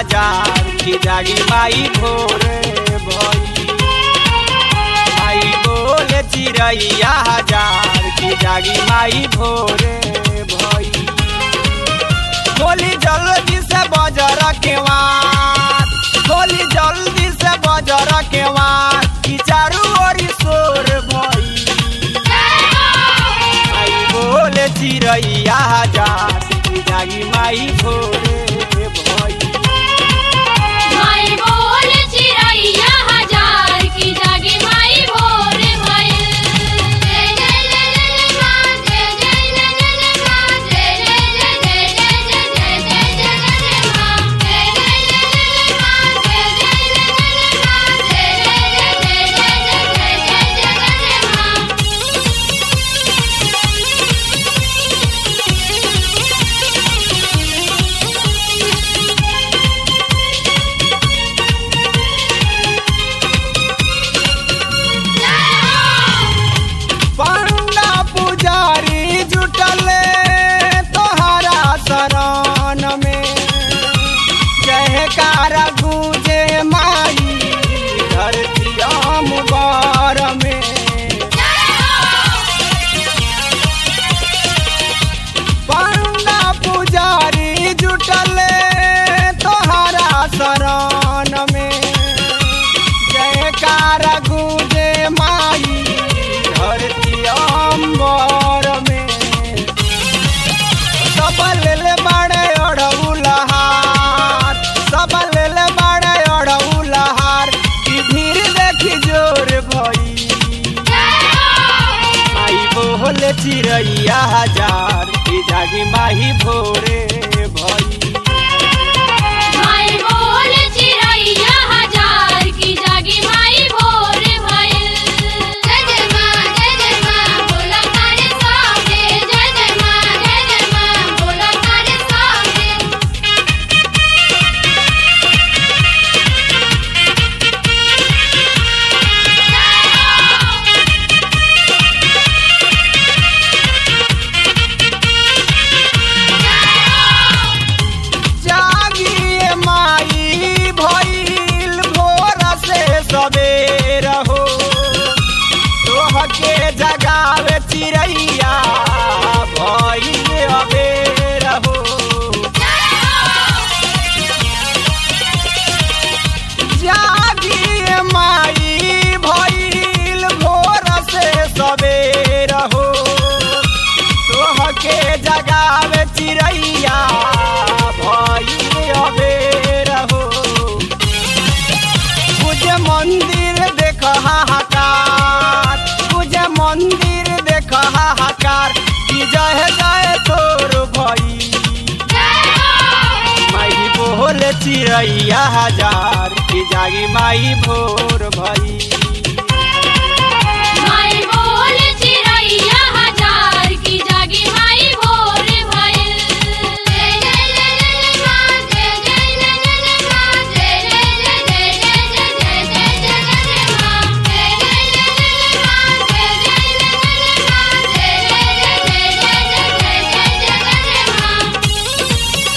हजार की जागी माई भोरे भई। माई बोले चिड़ैया हजार की जागी माई भोरे भई। बोली जल्दी से बजर के वार, बोली जल्दी से बजर के वार की चारू ओरी शोर भई। माई बोले चिड़ैया हजार की जागी माई भोरे भई। माई बोले चिड़ैया हजार की जागी माई भोरे भई। जय जय जय जय मां, जय जय जय जय मां, जय जय जय जय जय जय जय जय मां, जय जय जय जय मां, जय जय जय जय मां, जय जय जय जय जय जय मां। पंडा पुजारी जुटले तोहरा शरण में। जयकारा गूंजे माई धरती अम्बर में। पंडा पुजारी जुटले तोहरा शरण में। जयकारा गूंजे माई धरती अम्बर में। सब लेले बड़े अड़उलहार, सब लेले बड़े अड़उलहार की भीड़ देखी जोर भई। माई बोले चिड़ैया हजार की जागी माही भोरे भई। माई बोले चिड़ैया हजार की जागी माई भोरे भई। जय जय मां बोला तारे सामने, जय जय मां बोला तारे सामने। जागिए माई भइल भोर से सबेर हो। तोहके जगावे चिड़ैया भइल अबेर हो। जागिए माई भइल भोर से सबेर हो। तोहके जगावे चिड़ैया भइल अबेर हो। पूजे मंदिर देख हाहाकार, पूजे मंदिर देख हाहाकार की जय जय तोर भई। माई बोले चिड़ैया हजार की जागी माई भोर भई। माई बोले चिड़ैया हजार की जागी माई भोरे भई। जय जय जय जय मां, जय जय जय जय मां, जय जय जय जय जय जय मां, जय जय जय जय मां, जय जय जय जय मां, जय जय जय जय जय मां।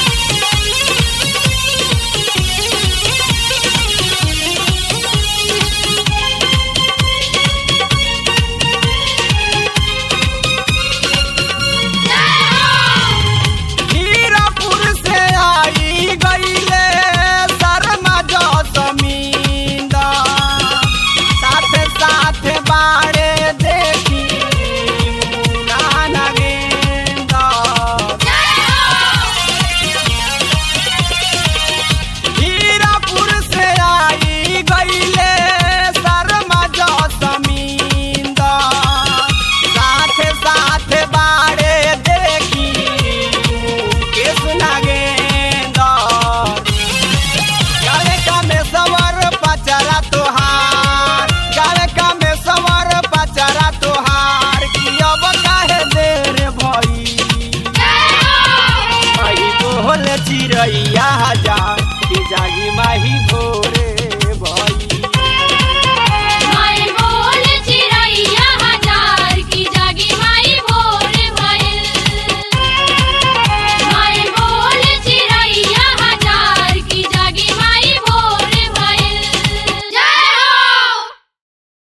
हीरापुर से आई गईले शर्मा जसमींदा। साथे साथे बाड़े देखी मुना नगेंदा। हीरापुर से आई गईले शर्मा जसमींदा। साथे साथे बाड़े देखी मुकेश नागेंदा। गावे का में सवर पचरा तोहार, गावे का में सवर पचरा तोहार की अब काहे देर भई। माई बोले चिड़ैया हजार की जागी माही भोर